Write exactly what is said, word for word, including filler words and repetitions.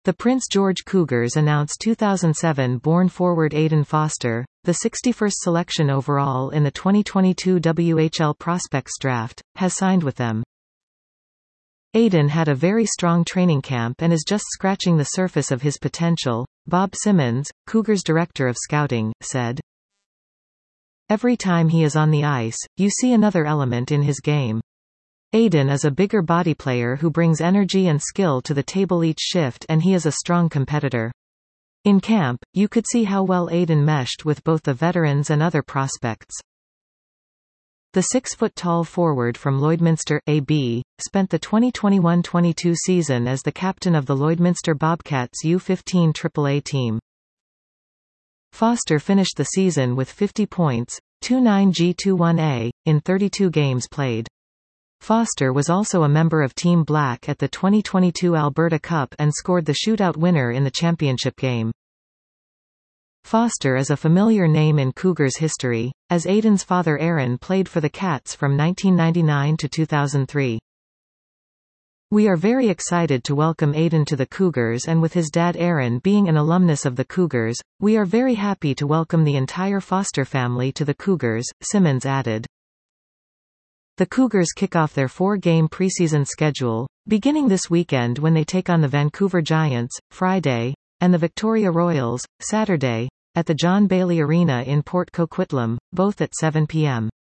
The Prince George Cougars announced two thousand seven-born forward Aiden Foster, the sixty-first selection overall in the twenty twenty-two W H L Prospects Draft, has signed with them. Aiden had a very strong training camp and is just scratching the surface of his potential, Bob Simmons, Cougars director of scouting, said. Every time he is on the ice, you see another element in his game. Aiden is a bigger body player who brings energy and skill to the table each shift, and he is a strong competitor. In camp, you could see how well Aiden meshed with both the veterans and other prospects. The six-foot-tall forward from Lloydminster, A B, spent the twenty twenty-one twenty-two season as the captain of the Lloydminster Bobcats U fifteen triple A team. Foster finished the season with fifty points, twenty-nine G twenty-one A, in thirty-two games played. Foster was also a member of Team Black at the twenty twenty-two Alberta Cup and scored the shootout winner in the championship game. Foster is a familiar name in Cougars history, as Aiden's father Aaron played for the Cats from nineteen ninety-nine to two thousand three. We are very excited to welcome Aiden to the Cougars, and with his dad Aaron being an alumnus of the Cougars, we are very happy to welcome the entire Foster family to the Cougars, Simmons added. The Cougars kick off their four-game preseason schedule, beginning this weekend when they take on the Vancouver Giants, Friday, and the Victoria Royals, Saturday, at the John Bailey Arena in Port Coquitlam, both at seven p m